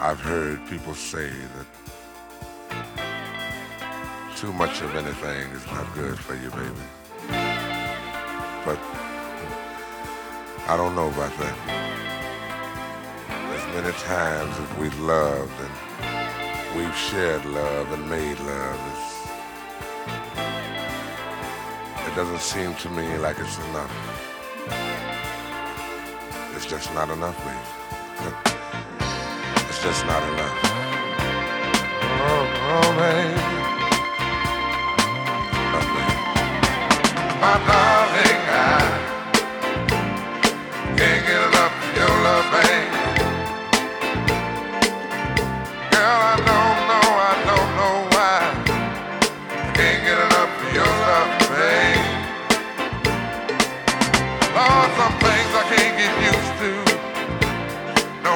I've heard people say that too much of anything is not good for you, baby. But I don't know about that. As many times as we've loved and we've shared love and made love, it doesn't seem to me like it's enough. It's just not enough, baby. It's just not enough. Oh, baby. My